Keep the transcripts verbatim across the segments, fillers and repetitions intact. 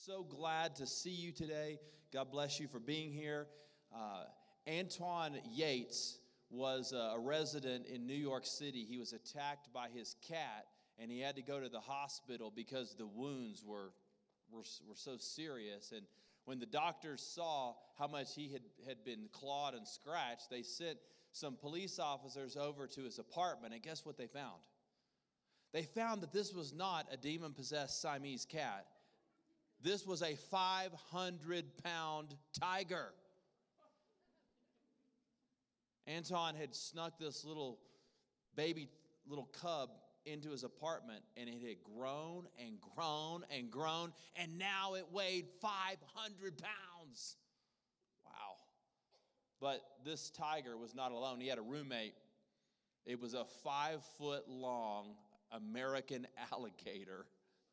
So glad to see you today. God bless you for being here. Uh, Antoine Yates was a resident in New York City. He was attacked by his cat, and he had to go to the hospital because the wounds were were, were so serious. And when the doctors saw how much he had, had been clawed and scratched, they sent some police officers over to his apartment, and guess what they found? They found that this was not a demon-possessed Siamese cat. This was a five hundred pound tiger. Anton had snuck this little baby, little cub into his apartment, and it had grown and grown and grown, and now it weighed five hundred pounds. Wow. But this tiger was not alone. He had a roommate. It was a five-foot-long American alligator.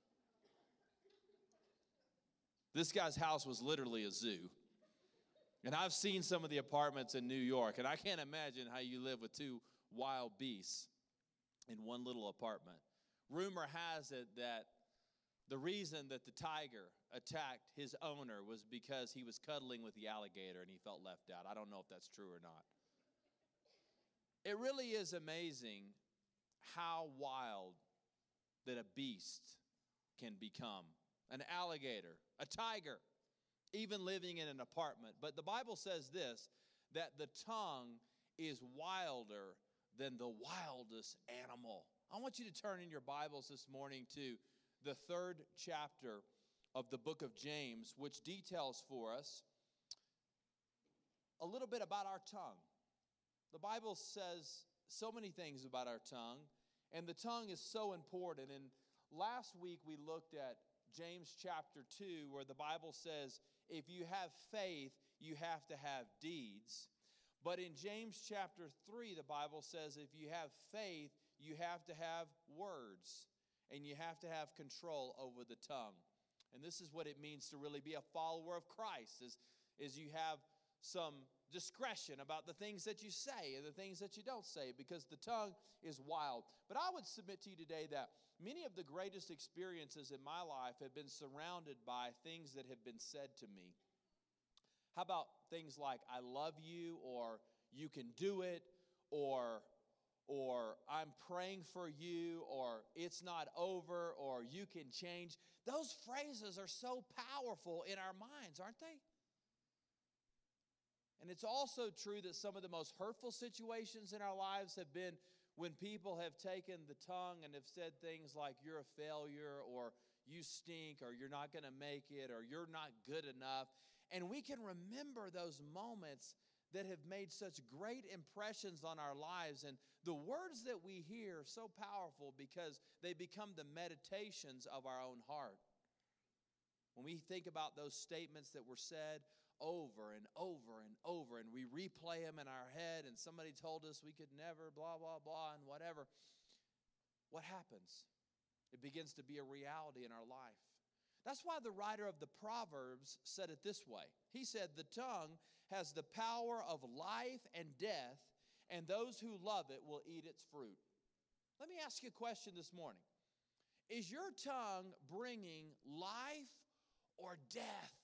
This guy's house was literally a zoo. And I've seen some of the apartments in New York, and I can't imagine how you live with two wild beasts in one little apartment. Rumor has it that the reason that the tiger attacked his owner was because he was cuddling with the alligator and he felt left out. I don't know if that's true or not. It really is amazing how wild that a beast can become. An alligator, a tiger, even living in an apartment. But the Bible says this, that the tongue is wilder than the wildest animal. I want you to turn in your Bibles this morning to the third chapter of the book of James, which details for us a little bit about our tongue. The Bible says so many things about our tongue, and the tongue is so important. And last week we looked at James chapter two, where the Bible says, if you have faith, you have to have deeds. But in James chapter three, the Bible says, if you have faith, you have to have words, and you have to have control over the tongue. And this is what it means to really be a follower of Christ, is, is you have some discretion about the things that you say and the things that you don't say, because the tongue is wild. But I would submit to you today that many of the greatest experiences in my life have been surrounded by things that have been said to me. How about things like, I love you, or you can do it, or, or I'm praying for you, or it's not over, or you can change. Those phrases are so powerful in our minds, aren't they? And it's also true that some of the most hurtful situations in our lives have been when people have taken the tongue and have said things like, you're a failure, or you stink, or you're not going to make it, or you're not good enough. And we can remember those moments that have made such great impressions on our lives. And the words that we hear are so powerful because they become the meditations of our own heart. When we think about those statements that were said over and over and over, and we replay them in our head, and somebody told us we could never, blah, blah, blah, and whatever, what happens? It begins to be a reality in our life. That's why the writer of the Proverbs said it this way. He said, the tongue has the power of life and death, and those who love it will eat its fruit. Let me ask you a question this morning. Is your tongue bringing life or death?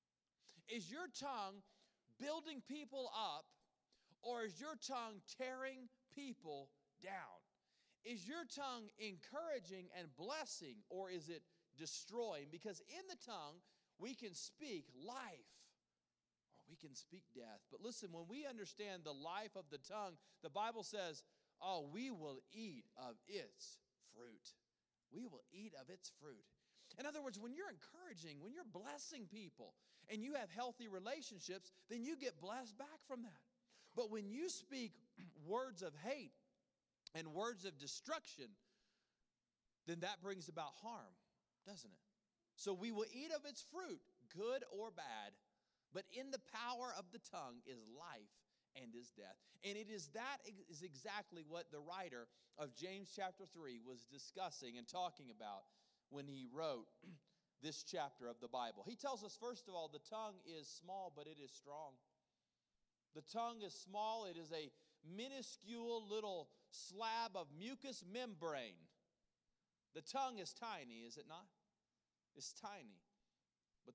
Is your tongue building people up, or is your tongue tearing people down? Is your tongue encouraging and blessing, or is it destroying? Because in the tongue, we can speak life, or we can speak death. But listen, when we understand the life of the tongue, the Bible says, oh, we will eat of its fruit. We will eat of its fruit. In other words, when you're encouraging, when you're blessing people, and you have healthy relationships, then you get blessed back from that. But when you speak words of hate and words of destruction, then that brings about harm, doesn't it? So we will eat of its fruit, good or bad, but in the power of the tongue is life and is death. And it is that is exactly what the writer of James chapter three was discussing and talking about when he wrote this chapter of the Bible. He tells us, first of all, the tongue is small, but it is strong. The tongue is small. It is a minuscule little slab of mucous membrane. The tongue is tiny, is it not? It's tiny. But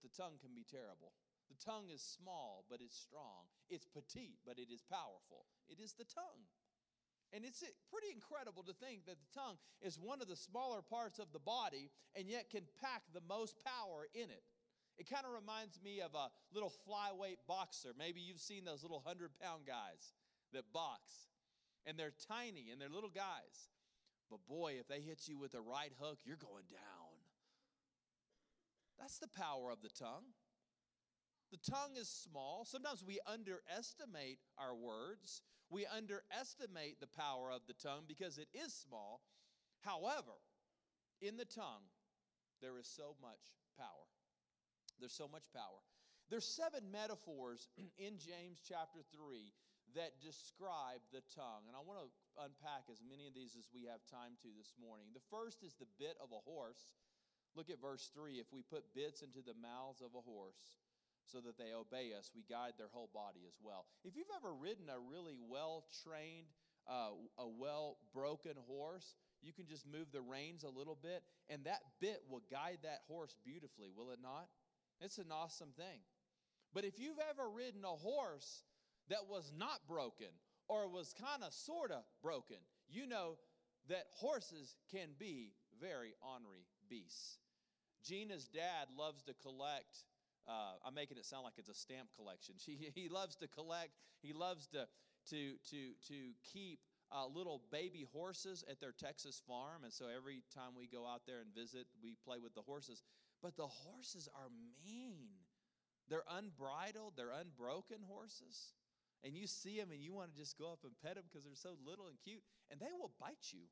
the tongue can be terrible. The tongue is small, but it's strong. It's petite, but it is powerful. It is the tongue. And it's pretty incredible to think that the tongue is one of the smaller parts of the body and yet can pack the most power in it. It kind of reminds me of a little flyweight boxer. Maybe you've seen those little hundred-pound guys that box. And they're tiny and they're little guys. But boy, if they hit you with a right hook, you're going down. That's the power of the tongue. The tongue is small. Sometimes we underestimate our words. We underestimate the power of the tongue because it is small. However, in the tongue, there is so much power. There's so much power. There's seven metaphors in James chapter three that describe the tongue. And I want to unpack as many of these as we have time to this morning. The first is the bit of a horse. Look at verse three. If we put bits into the mouths of a horse so that they obey us, we guide their whole body as well. If you've ever ridden a really well-trained, uh, a well-broken horse, you can just move the reins a little bit, and that bit will guide that horse beautifully, will it not? It's an awesome thing. But if you've ever ridden a horse that was not broken or was kind of sort of broken, you know that horses can be very ornery beasts. Gina's dad loves to collect, uh, I'm making it sound like it's a stamp collection. She, he loves to collect, he loves to, to, to, to keep uh, little baby horses at their Texas farm. And so every time we go out there and visit, we play with the horses. But the horses are mean. They're unbridled, they're unbroken horses. And you see them and you want to just go up and pet them because they're so little and cute. And they will bite you.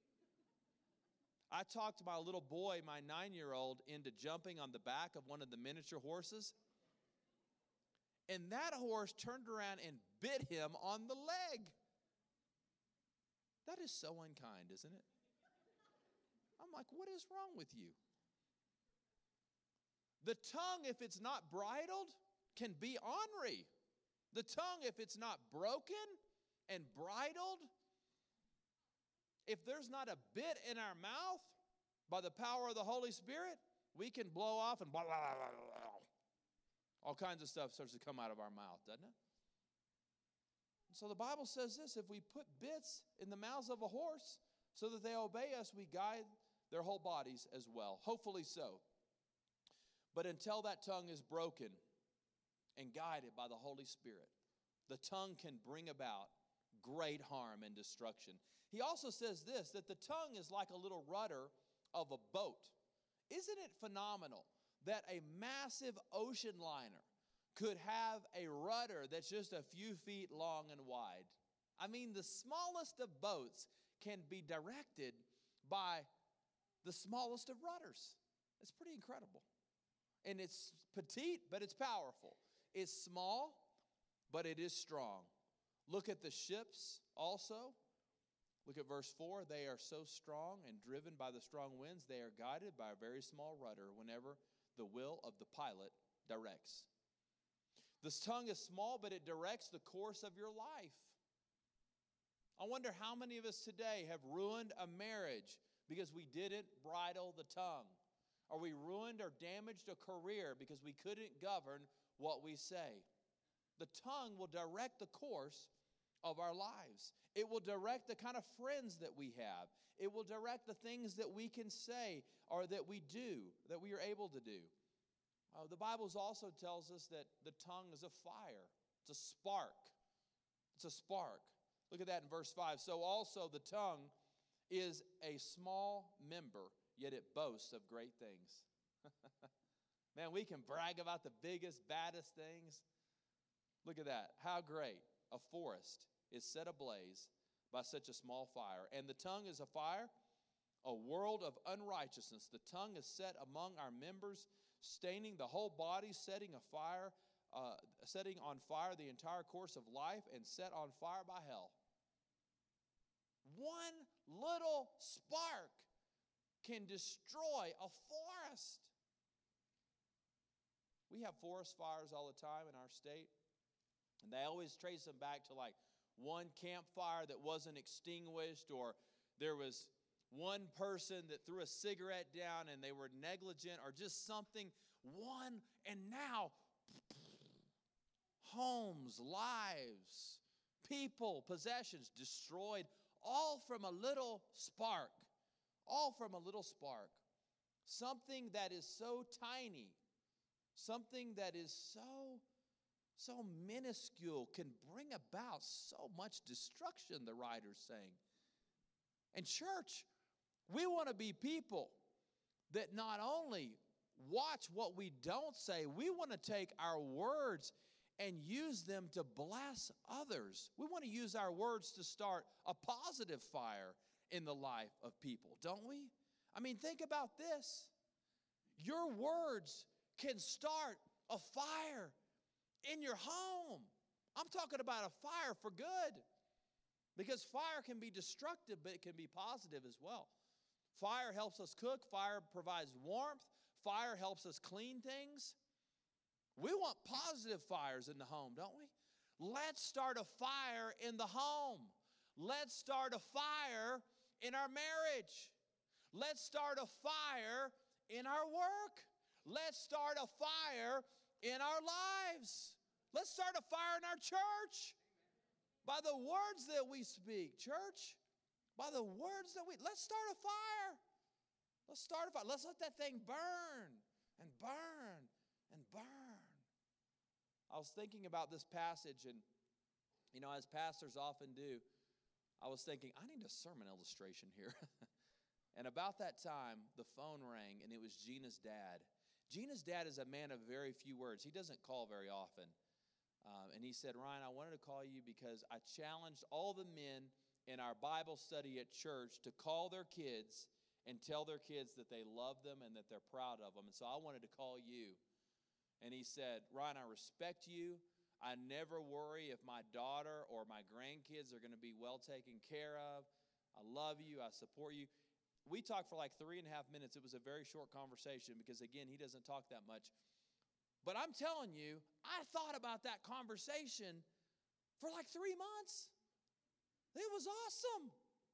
I talked my little boy, my nine-year-old, into jumping on the back of one of the miniature horses. And that horse turned around and bit him on the leg. That is so unkind, isn't it? I'm like, what is wrong with you? The tongue, if it's not bridled, can be ornery. The tongue, if it's not broken and bridled, if there's not a bit in our mouth, by the power of the Holy Spirit, we can blow off and blah, blah, blah, blah, blah. All kinds of stuff starts to come out of our mouth, doesn't it? And so the Bible says this: if we put bits in the mouths of a horse so that they obey us, we guide their whole bodies as well. Hopefully so. But until that tongue is broken and guided by the Holy Spirit, the tongue can bring about great harm and destruction. He also says this, that the tongue is like a little rudder of a boat. Isn't it phenomenal that a massive ocean liner could have a rudder that's just a few feet long and wide? I mean, the smallest of boats can be directed by the smallest of rudders. It's pretty incredible. And it's petite, but it's powerful. It's small, but it is strong. Look at the ships also. Look at verse four. They are so strong and driven by the strong winds, they are guided by a very small rudder whenever the will of the pilot directs. This tongue is small, but it directs the course of your life. I wonder how many of us today have ruined a marriage because we didn't bridle the tongue. Or we ruined or damaged a career because we couldn't govern what we say. The tongue will direct the course of our lives. It will direct the kind of friends that we have. It will direct the things that we can say or that we do, that we are able to do. Uh, the Bible also tells us that the tongue is a fire. It's a spark. It's a spark. Look at that in verse five. So also the tongue is a small member, yet it boasts of great things. Man, we can brag about the biggest, baddest things. Look at that. How great a forest is set ablaze by such a small fire. And the tongue is a fire, a world of unrighteousness. The tongue is set among our members, staining the whole body, setting a fire, uh, setting on fire the entire course of life, and set on fire by hell. One little spark can destroy a forest. We have forest fires all the time in our state, and they always trace them back to like one campfire that wasn't extinguished, or there was one person that threw a cigarette down and they were negligent or just something, one, and now homes, lives, people, possessions destroyed, all from a little spark, all from a little spark. Something that is so tiny, something that is so, so minuscule can bring about so much destruction, the writer's saying. And church, we want to be people that not only watch what we don't say, we want to take our words and use them to bless others. We want to use our words to start a positive fire in the life of people, don't we? I mean, think about this. Your words can start a fire in your home. I'm talking about a fire for good. Because fire can be destructive, but it can be positive as well. Fire helps us cook. Fire provides warmth. Fire helps us clean things. We want positive fires in the home, don't we? Let's start a fire in the home. Let's start a fire in our marriage. Let's start a fire in our work. Let's start a fire in our lives. Let's start a fire in our church. By the words that we speak, church, by the words that we, let's start a fire. Let's start a fire. Let's let that thing burn and burn and burn. I was thinking about this passage, and, you know, as pastors often do, I was thinking, I need a sermon illustration here. And about that time, the phone rang, and it was Gina's dad. Gina's dad is a man of very few words. He doesn't call very often. Um, and he said, Ryan, I wanted to call you because I challenged all the men in our Bible study at church to call their kids and tell their kids that they love them and that they're proud of them. And so I wanted to call you. And he said, Ryan, I respect you. I never worry if my daughter or my grandkids are going to be well taken care of. I love you. I support you. We talked for like three and a half minutes. It was a very short conversation because, again, he doesn't talk that much. But I'm telling you, I thought about that conversation for like three months. It was awesome.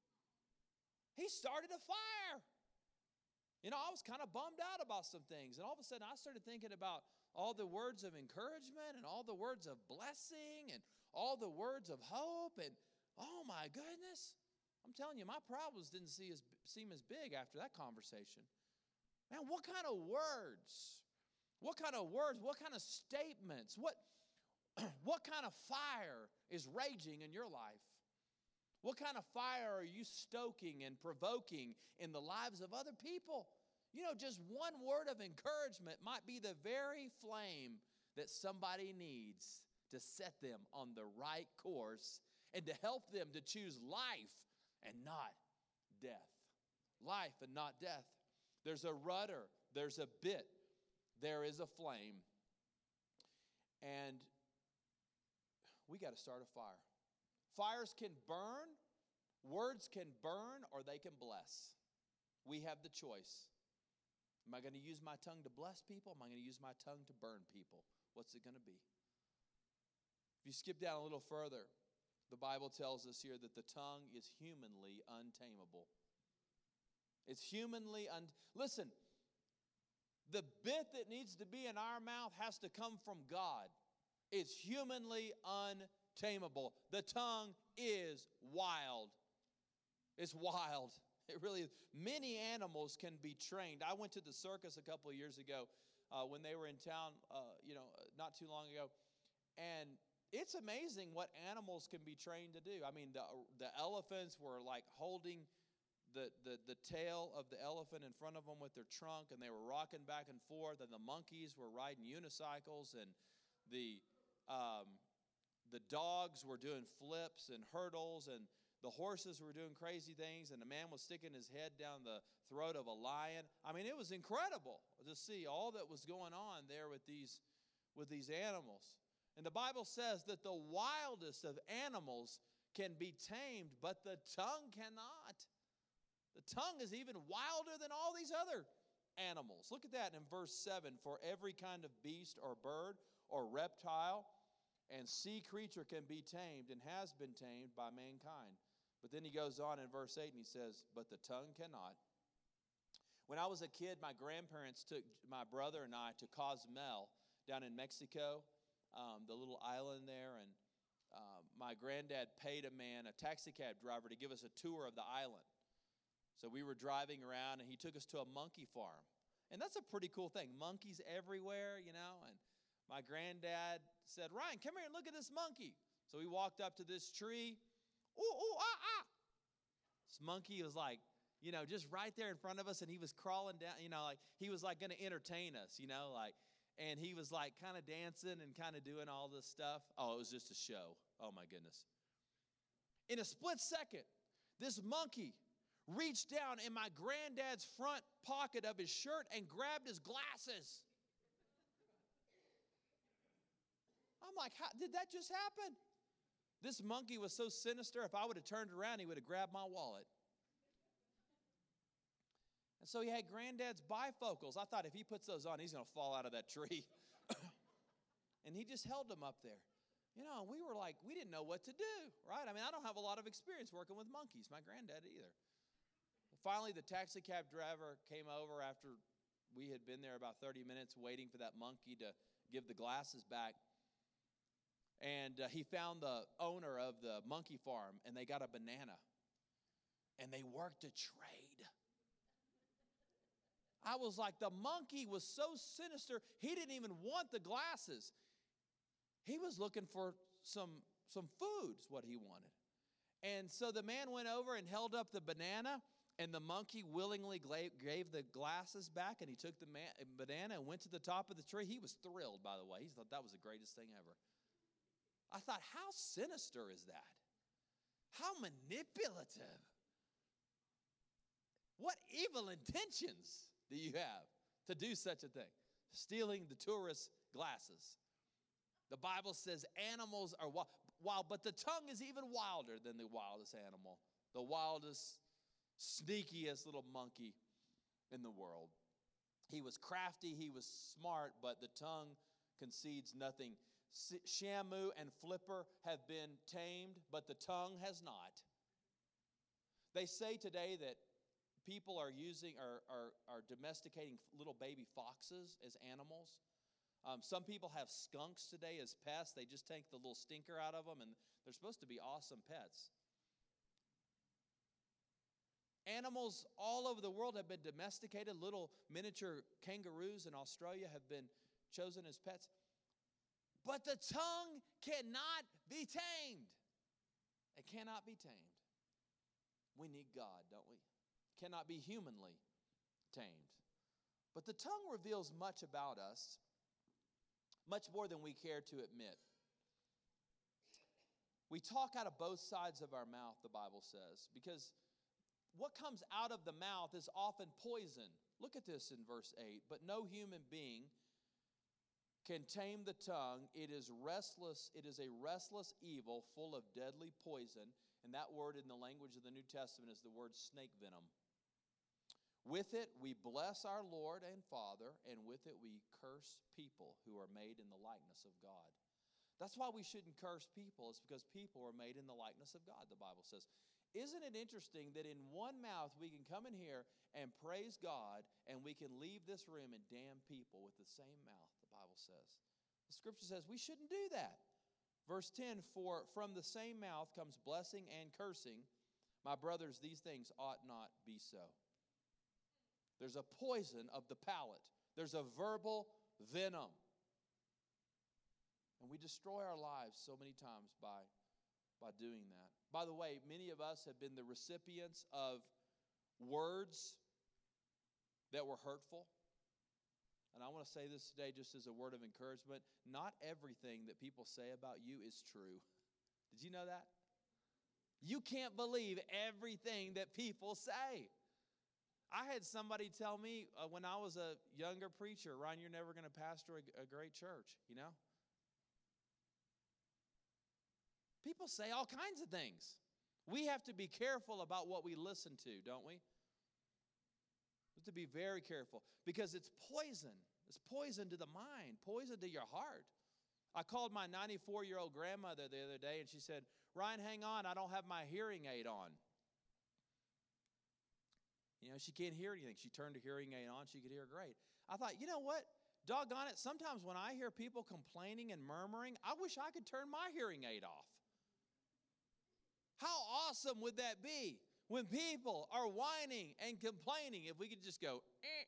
He started a fire. You know, I was kind of bummed out about some things. And all of a sudden, I started thinking about all the words of encouragement and all the words of blessing and all the words of hope. And, oh, my goodness. I'm telling you, my problems didn't see as, seem as big after that conversation. Man, what kind of words? What kind of words, what kind of statements, what, what kind of fire is raging in your life? What kind of fire are you stoking and provoking in the lives of other people? You know, just one word of encouragement might be the very flame that somebody needs to set them on the right course and to help them to choose life and not death. Life and not death. There's a rudder, there's a bit. There is a flame, and we got to start a fire. Fires can burn, words can burn, or they can bless. We have the choice. Am I going to use my tongue to bless people? Am I going to use my tongue to burn people? What's it going to be? If you skip down a little further, the Bible tells us here that the tongue is humanly untamable. It's humanly un... Listen, the bit that needs to be in our mouth has to come from God. It's humanly untamable. The tongue is wild. It's wild. It really is. Many animals can be trained. I went to the circus a couple of years ago uh, when they were in town, uh, you know, not too long ago. And it's amazing what animals can be trained to do. I mean, the, the elephants were like holding The, the, the tail of the elephant in front of them with their trunk, and they were rocking back and forth, and the monkeys were riding unicycles, and the um, the dogs were doing flips and hurdles, and the horses were doing crazy things, and the man was sticking his head down the throat of a lion. I mean, it was incredible to see all that was going on there with these, with these animals. And the Bible says that the wildest of animals can be tamed, but the tongue cannot. The tongue is even wilder than all these other animals. Look at that in verse seven. For every kind of beast or bird or reptile and sea creature can be tamed and has been tamed by mankind. But then he goes on in verse eight and he says, but the tongue cannot. When I was a kid, my grandparents took my brother and I to Cozumel down in Mexico, um, the little island there. And um, my granddad paid a man, a taxi cab driver, to give us a tour of the island. So we were driving around and he took us to a monkey farm. And that's a pretty cool thing. Monkeys everywhere, you know. And my granddad said, Ryan, come here and look at this monkey. So we walked up to this tree. Ooh, ooh, ah, ah. This monkey was like, you know, just right there in front of us, and he was crawling down, you know, like he was like going to entertain us, you know, like, and he was like kind of dancing and kind of doing all this stuff. Oh, it was just a show. Oh, my goodness. In a split second, this monkey reached down in my granddad's front pocket of his shirt and grabbed his glasses. I'm like, how did that just happen? This monkey was so sinister, if I would have turned around, he would have grabbed my wallet. And so he had granddad's bifocals. I thought if he puts those on, he's going to fall out of that tree. And he just held them up there. You know, we were like, we didn't know what to do, right? I mean, I don't have a lot of experience working with monkeys. My granddad either. Finally, the taxi cab driver came over after we had been there about thirty minutes waiting for that monkey to give the glasses back. And uh, he found the owner of the monkey farm, and they got a banana. And they worked a trade. I was like, the monkey was so sinister, he didn't even want the glasses. He was looking for some, some food, is what he wanted. And so the man went over and held up the banana, and the monkey willingly gave the glasses back, and he took the man, banana and went to the top of the tree. He was thrilled, by the way. He thought that was the greatest thing ever. I thought, how sinister is that? How manipulative. What evil intentions do you have to do such a thing? Stealing the tourist glasses. The Bible says animals are wild, but the tongue is even wilder than the wildest animal. The wildest, sneakiest little monkey in the world. He was crafty, he was smart, but the tongue concedes nothing. Shamu and Flipper have been tamed, but the tongue has not. They say today that people are using, are, are, are domesticating little baby foxes as animals. Um, some people have skunks today as pests. They just take the little stinker out of them, and they're supposed to be awesome pets. Animals all over the world have been domesticated. Little miniature kangaroos in Australia have been chosen as pets. But the tongue cannot be tamed. It cannot be tamed. We need God, don't we? It cannot be humanly tamed. But the tongue reveals much about us, much more than we care to admit. We talk out of both sides of our mouth, the Bible says, because what comes out of the mouth is often poison. Look at this in verse eight. But no human being can tame the tongue. It is restless. It is a restless evil full of deadly poison. And that word in the language of the New Testament is the word snake venom. With it we bless our Lord and Father, and with it we curse people who are made in the likeness of God. That's why we shouldn't curse people. It's because people are made in the likeness of God, the Bible says. Isn't it interesting that in one mouth we can come in here and praise God, and we can leave this room and damn people with the same mouth, the Bible says. The scripture says we shouldn't do that. Verse ten, for from the same mouth comes blessing and cursing. My brothers, these things ought not be so. There's a poison of the palate. There's a verbal venom. And we destroy our lives so many times by, by doing that. By the way, many of us have been the recipients of words that were hurtful. And I want to say this today just as a word of encouragement. Not everything that people say about you is true. Did you know that? You can't believe everything that people say. I had somebody tell me uh, when I was a younger preacher, Ryan, you're never going to pastor a, a great church, you know? People say all kinds of things. We have to be careful about what we listen to, don't we? We have to be very careful because it's poison. It's poison to the mind, poison to your heart. I called my ninety-four-year-old grandmother the other day, and she said, Ryan, hang on, I don't have my hearing aid on. You know, she can't hear anything. She turned the hearing aid on. She could hear great. I thought, you know what? Doggone it, sometimes when I hear people complaining and murmuring, I wish I could turn my hearing aid off. How awesome would that be when people are whining and complaining if we could just go, eh.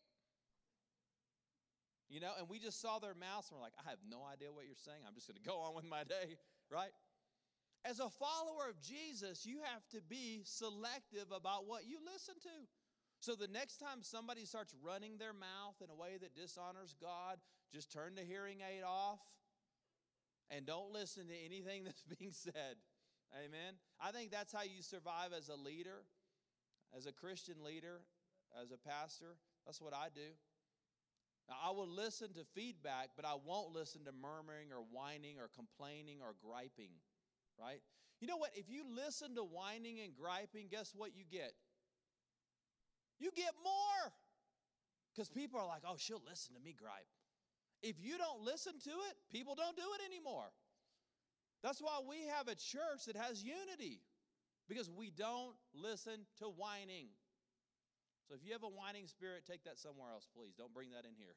You know, and we just saw their mouths and we're like, I have no idea what you're saying. I'm just going to go on with my day, right? As a follower of Jesus, you have to be selective about what you listen to. So the next time somebody starts running their mouth in a way that dishonors God, just turn the hearing aid off and don't listen to anything that's being said. Amen? I think that's how you survive as a leader, as a Christian leader, as a pastor. That's what I do. Now, I will listen to feedback, but I won't listen to murmuring or whining or complaining or griping, right? You know what? If you listen to whining and griping, guess what you get? You get more. Because people are like, oh, she'll listen to me gripe. If you don't listen to it, people don't do it anymore. That's why we have a church that has unity. Because we don't listen to whining. So if you have a whining spirit, take that somewhere else, please. Don't bring that in here.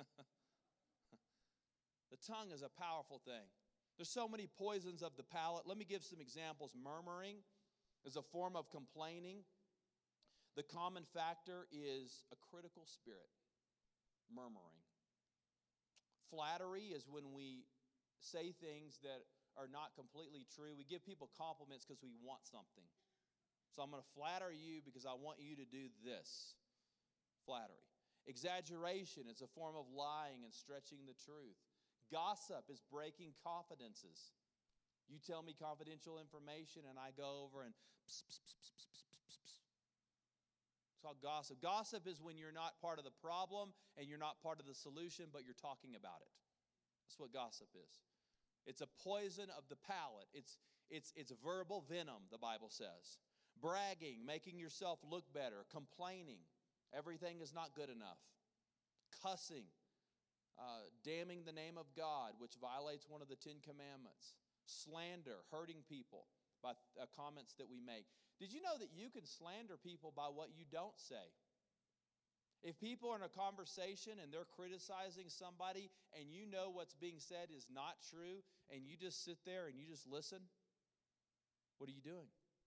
The tongue is a powerful thing. There's so many poisons of the palate. Let me give some examples. Murmuring is a form of complaining. The common factor is a critical spirit, murmuring. Flattery is when we say things that are not completely true. We give people compliments because we want something. So I'm going to flatter you because I want you to do this. Flattery. Exaggeration is a form of lying and stretching the truth. Gossip is breaking confidences. You tell me confidential information and I go over and pss, pss, pss, pss, pss, pss, pss, pss. It's called gossip. Gossip is when you're not part of the problem and you're not part of the solution, but you're talking about it. That's what gossip is. It's a poison of the palate. It's, it's, it's verbal venom, the Bible says. Bragging, making yourself look better. Complaining, everything is not good enough. Cussing, uh, damning the name of God, which violates one of the Ten Commandments. Slander, hurting people by uh, comments that we make. Did you know that you can slander people by what you don't say? If people are in a conversation and they're criticizing somebody and you know what's being said is not true and you just sit there and you just listen, what are you doing?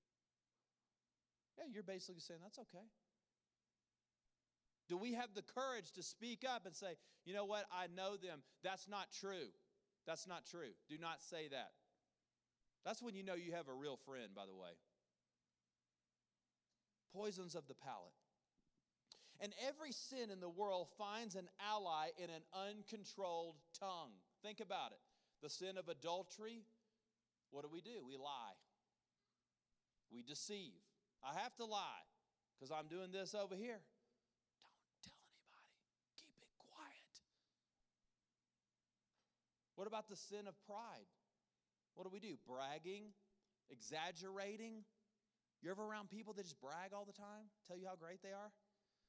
Yeah, you're basically saying, that's okay. Do we have the courage to speak up and say, you know what, I know them. That's not true. That's not true. Do not say that. That's when you know you have a real friend, by the way. Poisons of the palate. And every sin in the world finds an ally in an uncontrolled tongue. Think about it. The sin of adultery, what do we do? We lie. We deceive. I have to lie because I'm doing this over here. Don't tell anybody. Keep it quiet. What about the sin of pride? What do we do? Bragging, exaggerating. You're ever around people that just brag all the time? Tell you how great they are?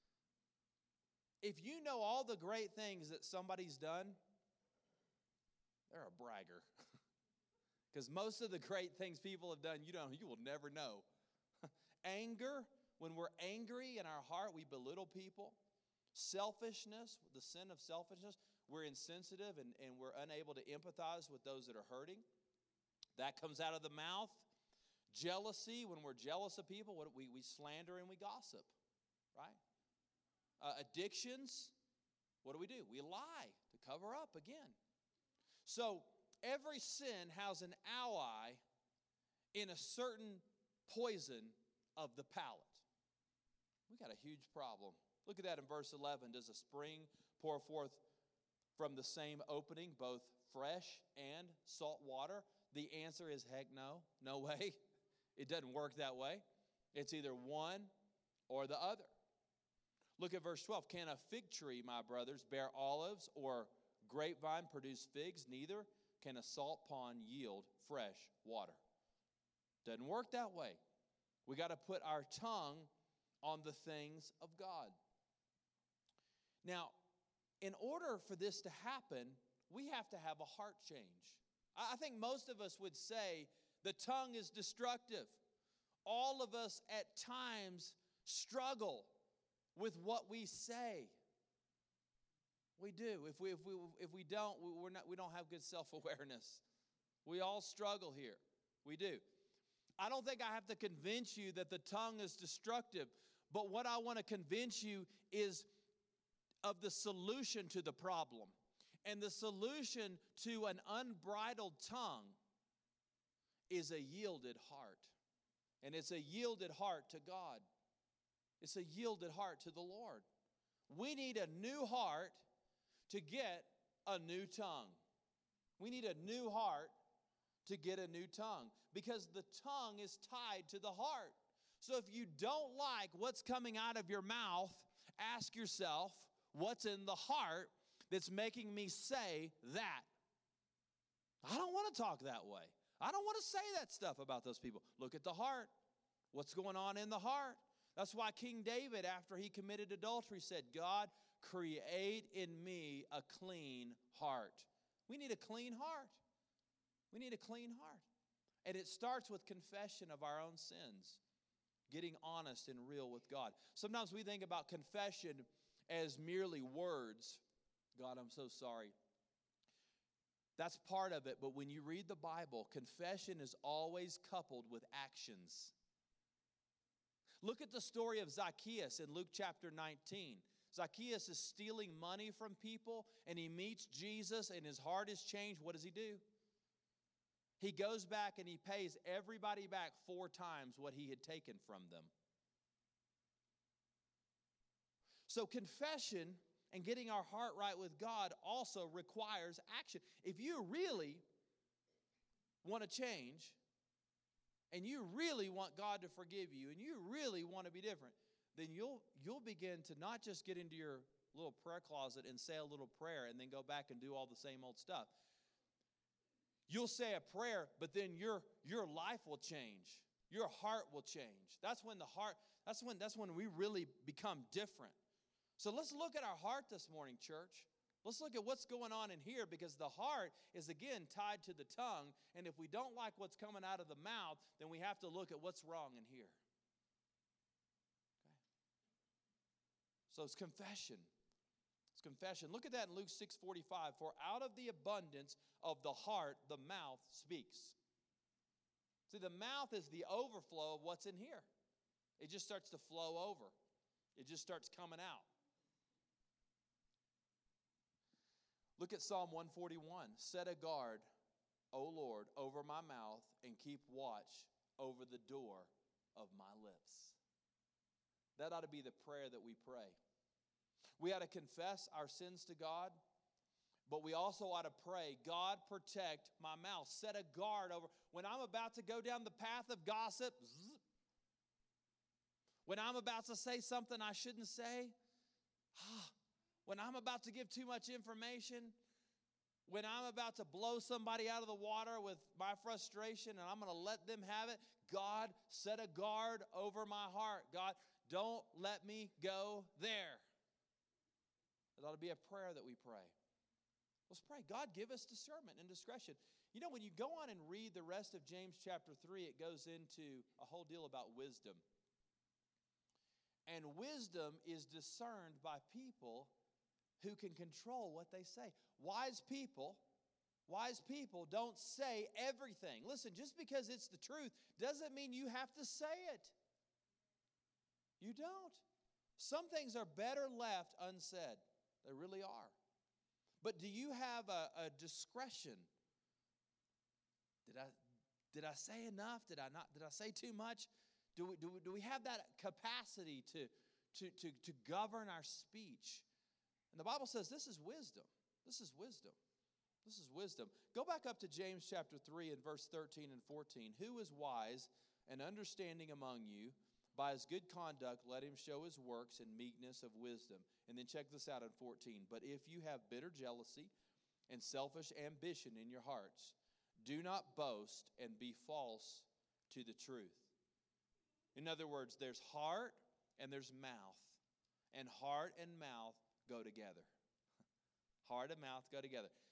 If you know all the great things that somebody's done, they're a bragger. Because most of the great things people have done, you don't, you will never know. Anger, when we're angry in our heart, we belittle people. Selfishness, the sin of selfishness, we're insensitive and, and we're unable to empathize with those that are hurting. That comes out of the mouth. Jealousy, when we're jealous of people, what, we, we slander and we gossip, right? Uh, addictions, what do we do? We lie to cover up again. So every sin has an ally in a certain poison of the palate. We got a huge problem. Look at that in verse eleven. Does a spring pour forth from the same opening both fresh and salt water? The answer is heck no. No way. It doesn't work that way. It's either one or the other. Look at verse twelve. Can a fig tree, my brothers, bear olives, or grapevine produce figs? Neither can a salt pond yield fresh water. Doesn't work that way. We got to put our tongue on the things of God. Now, in order for this to happen, we have to have a heart change. I think most of us would say the tongue is destructive. All of us at times struggle with what we say. We do. If we if we if we don't, we're not we don't have good self-awareness. We all struggle here. We do. I don't think I have to convince you that the tongue is destructive, but what I want to convince you is of the solution to the problem. And the solution to an unbridled tongue is a yielded heart. And it's a yielded heart to God. It's a yielded heart to the Lord. We need a new heart to get a new tongue. We need a new heart to get a new tongue, because the tongue is tied to the heart. So if you don't like what's coming out of your mouth, ask yourself, what's in the heart that's making me say that? I don't want to talk that way. I don't want to say that stuff about those people. Look at the heart. What's going on in the heart? That's why King David, after he committed adultery, said, God, create in me a clean heart. We need a clean heart. We need a clean heart. And it starts with confession of our own sins, getting honest and real with God. Sometimes we think about confession as merely words. God, I'm so sorry. That's part of it, but when you read the Bible, confession is always coupled with actions. Look at the story of Zacchaeus in Luke chapter nineteen. Zacchaeus is stealing money from people, and he meets Jesus, and his heart is changed. What does he do? He goes back and he pays everybody back four times what he had taken from them. So confession and getting our heart right with God also requires action. If you really want to change, and you really want God to forgive you, and you really want to be different, then you'll you'll begin to not just get into your little prayer closet and say a little prayer and then go back and do all the same old stuff. You'll say a prayer, but then your your life will change. Your heart will change. That's when the heart, that's when that's when we really become different. So let's look at our heart this morning, church. Let's look at what's going on in here, because the heart is, again, tied to the tongue. And if we don't like what's coming out of the mouth, then we have to look at what's wrong in here. Okay? So it's confession. It's confession. Look at that in Luke six forty-five. For out of the abundance of the heart, the mouth speaks. See, the mouth is the overflow of what's in here. It just starts to flow over. It just starts coming out. Look at Psalm one forty-one. Set a guard, O Lord, over my mouth, and keep watch over the door of my lips. That ought to be the prayer that we pray. We ought to confess our sins to God, but we also ought to pray, God, protect my mouth. Set a guard over. When I'm about to go down the path of gossip, zzz, when I'm about to say something I shouldn't say, ah, when I'm about to give too much information, when I'm about to blow somebody out of the water with my frustration and I'm going to let them have it, God, set a guard over my heart. God, don't let me go there. It ought to be a prayer that we pray. Let's pray. God, give us discernment and discretion. You know, when you go on and read the rest of James chapter three, it goes into a whole deal about wisdom. And wisdom is discerned by people who can control what they say. Wise people, wise people don't say everything. Listen, just because it's the truth doesn't mean you have to say it. You don't. Some things are better left unsaid. They really are. But do you have a, a discretion? Did I did I say enough? Did I not? Did I say too much? Do we, do we, do we have that capacity to, to, to, to govern our speech? And the Bible says this is wisdom. This is wisdom. This is wisdom. Go back up to James chapter three and verse thirteen and fourteen. Who is wise and understanding among you? By his good conduct, let him show his works in meekness of wisdom. And then check this out in fourteen. But if you have bitter jealousy and selfish ambition in your hearts, do not boast and be false to the truth. In other words, there's heart and there's mouth. And heart and mouth go together. Heart and mouth go together.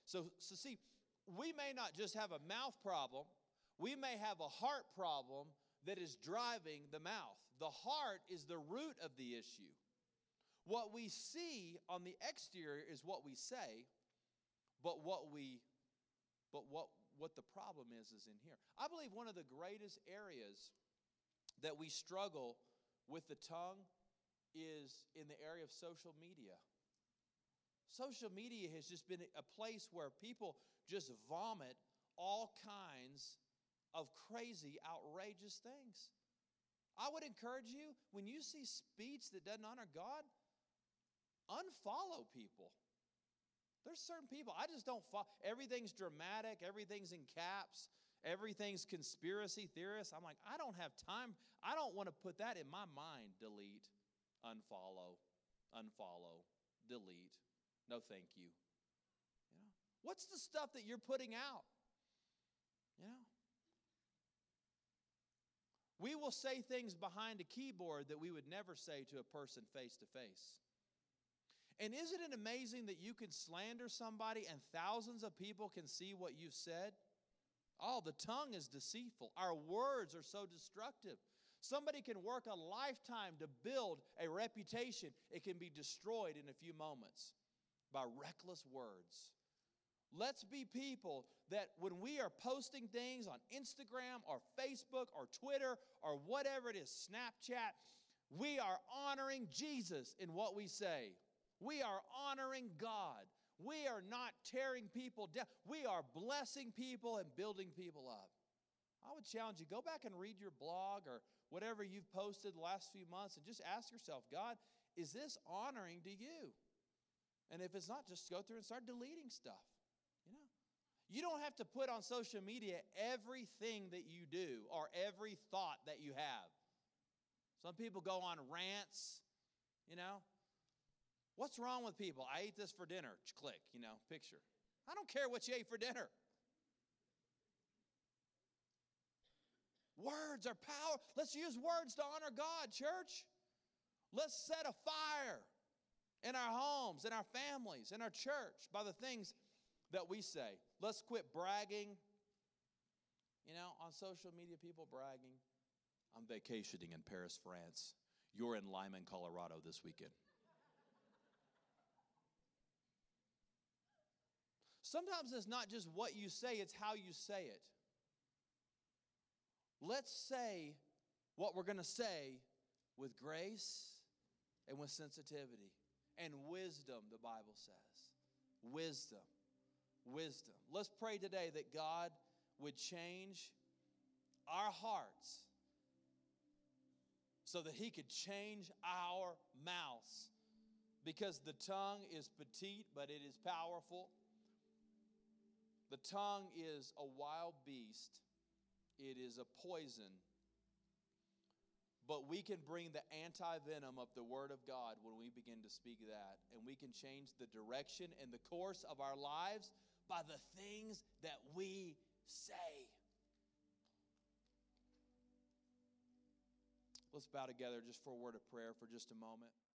So, so see, we may not just have a mouth problem. We may have a heart problem that is driving the mouth. The heart is the root of the issue. What we see on the exterior is what we say, but what we, but what, what the problem is is in here. I believe one of the greatest areas that we struggle with the tongue is in the area of social media. Social media has just been a place where people just vomit all kinds of crazy, outrageous things. I would encourage you, when you see speech that doesn't honor God, unfollow people. There's certain people, I just don't follow. Everything's dramatic, everything's in caps, everything's conspiracy theorists. I'm like, I don't have time. I don't want to put that in my mind. Delete, unfollow, unfollow, delete. No, thank you. You know, what's the stuff that you're putting out? You know, we will say things behind a keyboard that we would never say to a person face to face. And isn't it amazing that you can slander somebody and thousands of people can see what you've said? Oh, the tongue is deceitful. Our words are so destructive. Somebody can work a lifetime to build a reputation. It can be destroyed in a few moments by reckless words. Let's be people that when we are posting things on Instagram or Facebook or Twitter or whatever it is, Snapchat, we are honoring Jesus in what we say. We are honoring God. We are not tearing people down. We are blessing people and building people up. I would challenge you, go back and read your blog or whatever you've posted the last few months and just ask yourself, God, is this honoring to you? And if it's not, just go through and start deleting stuff. You know, you don't have to put on social media everything that you do or every thought that you have. Some people go on rants, you know. What's wrong with people? I ate this for dinner. Click, you know, picture. I don't care what you ate for dinner. Words are power. Let's use words to honor God, church. Let's set a fire in our homes, in our families, in our church by the things that we say. Let's quit bragging. You know, on social media, people bragging. I'm vacationing in Paris, France. You're in Lyman, Colorado this weekend. Sometimes it's not just what you say, it's how you say it. Let's say what we're going to say with grace and with sensitivity and wisdom, the Bible says. Wisdom. Wisdom. Let's pray today that God would change our hearts so that He could change our mouths. Because the tongue is petite, but it is powerful. The tongue is a wild beast. It is a poison. But we can bring the anti-venom of the Word of God when we begin to speak that. And we can change the direction and the course of our lives by the things that we say. Let's bow together just for a word of prayer for just a moment.